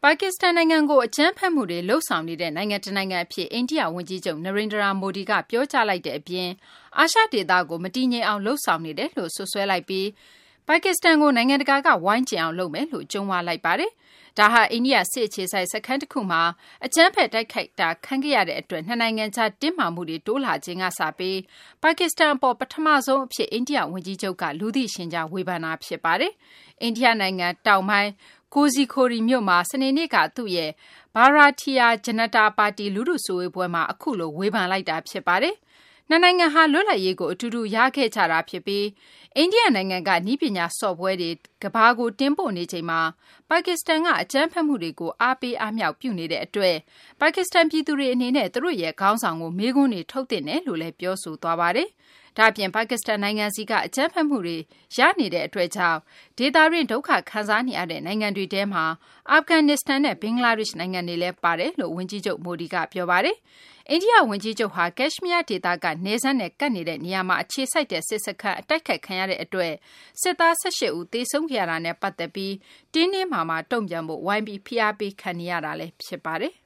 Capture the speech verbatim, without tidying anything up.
ပါကစ္စတန်နိုင်ငံကိုအကြမ်းဖက်မှုတွေလှုပ်ဆောင်နေတဲ့နိုင်ငံတနိုင်ငံအဖြစ်အိန္ဒိယဝန်ကြီးချုပ်နရိန္ဒရာမိုဒီကပြောကြားလိုက်တဲ့အပြင်အာရှဒေသကိုမတည်ငြိမ်အောင်လှုပ်ဆောင်နေတယ်လို့ဆွဆွဲလိုက်ပြီးပါကစ္စတန်ကိုနိုင်ငံတကာကဝိုင်းကျဉ်အောင်လုပ်မယ်လို့ကြုံဝါလိုက်ပါတယ်။ဒါဟာအိန္ဒိယစစ်အခြေစိုက်စခန်းတစ်ခုမှာအကြမ်းဖက်တိုက်ခိုက်တာခံခဲ့ရတဲ့အတွက်နှစ်နိုင်ငံကြားတင်းမာမှုတွေတိုးလာခြင်းကစပြီးပါကစ္စတန်အပေါ်ပထမဆုံးအဖြစ်အိန္ဒိယဝန်ကြီးချုပ်ကလူသိရှင်ကြားဝေဖန်တာဖြစ်ပါတယ်။အိန္ဒိယနိုင်ငံတောင်ပိုင်းကိုဇီခိုရီမြို့မှာစနေနေ့ကသူ့ရဲ့ဘာရာတီယာဂျနတာပါတီလူထုစုဝေးပွဲမှာအခုလိုဝေဖန်လိုက်တာဖြစ်ပါတယ်။နှစ်နိုင်ငံဟာလွတ်လပ်ရေးကိုအတူတူရခဲ့ကြတာဖြစ်ပြီးအိန္ဒိယနိုင်ငံကနည်းပညာဆော့ဘွဲတွေကမ္ဘာကိုတင်ပို့နေချိန်မှာပါကစ္စတန်ကအကြမ်းဖက်မှုတွေကိုအားပေးအားမြှောက်ပြုနေတဲ့အတွက်ပါကစ္စတန်ပြည်သူတွေအနေနဲ့သူတို့ရဲ့ခေါင်းဆောင်ကိုမေးခွန်းတွေထုတ်သင့်တယ်လို့လည်းပြောဆိုသွားပါတယ်။ဒါအပြင်ပါကစ္စတန်နိုင်ငံစီကအကြမ်းဖက်မှုတွေရနေတဲ့အတွက်ကြောင့်ဒေသတွင်းဒုက္ခခံစားနေရတဲ့နိုင်ငံတွေထဲမှာအာဖဂန်နစ္စတန်နဲ့ဘင်္ဂလားဒေ့ရှ်နိုင်ငံတွေလည်းပါတယ်လို့ဝန်ကြီးချုပ်မိုဒီကပြောပါတယ်။အိန္ဒိယဝန်ကြီးချုပ်ဟာကက်ရှ်မီးယားဒေသကနယ်စပ်နဲ့ကပ်နေတဲ့နေရာမှာအခြေစိုက်တဲ့စစ်စခန်းအတိုက်ခိုက်ခံရတဲ့အတွက်စစ်သား၁၈ဦးသေဆုံးခဲ့ရတာနဲ့ပတ်သက်ပြီးတင်းတင်းမာမာတုံ့ပြန်ဖို့ဝိုင်းပြီးဖိအားပေးခံနေရတာလည်းဖြစ်ပါတယ်။